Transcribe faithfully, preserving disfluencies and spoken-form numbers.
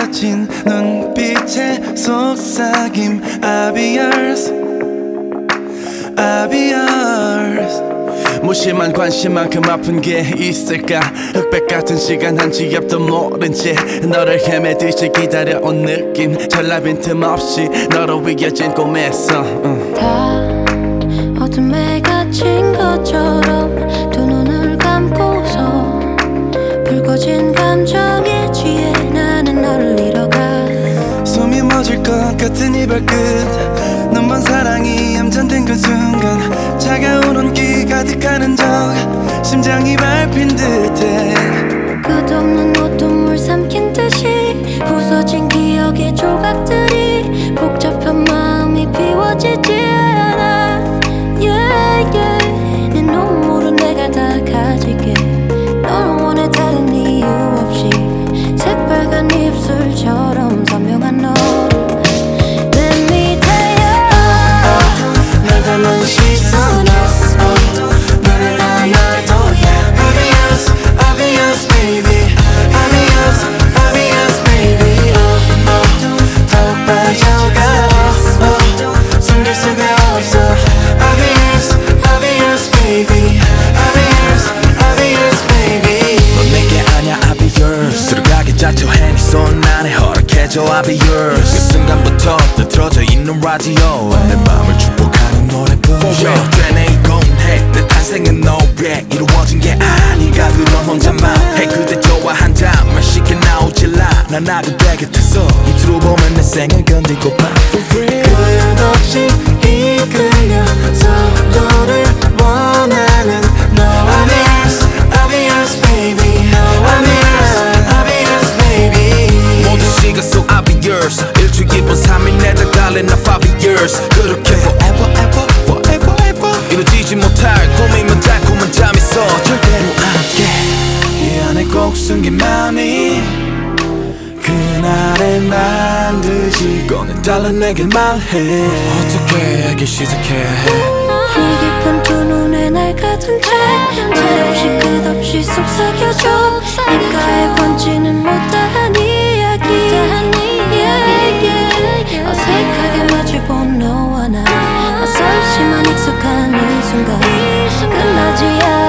가진 눈빛의 속삭임 I'll be yours, I'll be yours. 무심한 관심만큼 아픈 게 있을까. 흑백 같은 시간 한 지 앞도 모른 채 너를 헤매듯이 기다려온 느낌. 전라 빈틈 없이 너로 이어진 꿈에서 응. 다 어둠에 갇힌 것처럼 두 눈을 감고서 붉어진 감정에 취해 나는 너를 잃어가. 숨이 멎을 것 같은 이별 끝. 눈먼 사랑이 얌전된 그 순간 차가운 온기 가득하는 적 심장이 밟힌 듯해. 끝없는 옷도 물 삼킨 듯이 부서진 기억의 조각들이 복잡한 마음이 비워지지 않아. yeah, yeah. 내 눈물은 내가 다 가질게. 널 원해 다른 이유 없이 새빨간 입술처럼 선명한 너 널 시선에 너를 하나도 I'll be yours, I'll be yours baby. I'll be yours, I'll be yours baby. oh, oh. 더욱 빠져가 oh, 숨길 수가 없어 I'll be yours, I'll be yours baby. I'll be yours, I'll be yours baby. 넌 내게 아냐 I'll be yours. 들어가기 자처해 네 손 안에 허락해줘 I'll be yours. 그 순간부터 뜨틀어져 있는 라디오 내 맘을 축복하는 노래뿐 되네 이건 해내 탄생은 너에 이루어진 게 아니가 그런 혼자만 해. 그대 좋아 한 잔만 쉽게 나오질 않아. 나 그대 곁에서 입술로 보면 내 생을 건들고파 끝없이 이끌려서 너를 원하는 너 I'll be yours, I'll be yours baby. I'll be yours, I'll be yours baby. 모든 시간 속 I'll be yours. 일주일 기본 삼 일 내다 갈래 나 five years. 그렇게 forever ever forever ever 이루어지지 못할 꿈이면 달콤한 잠 있어 절대로 안깨. 이 안에 꼭 숨긴 맘이 그날의 반드시 꺼내달라 내게 말해. 어떻게 알기 시작해. 이 깊은 두 눈에 날 가둔 채 말없이 끝없이 속삭여줘. 입가에 번지는 못다한 이야기 yeah, yeah. 어색하게 마주본 너와 나 낯설지만 익숙한 이 순간 끝나지 않아.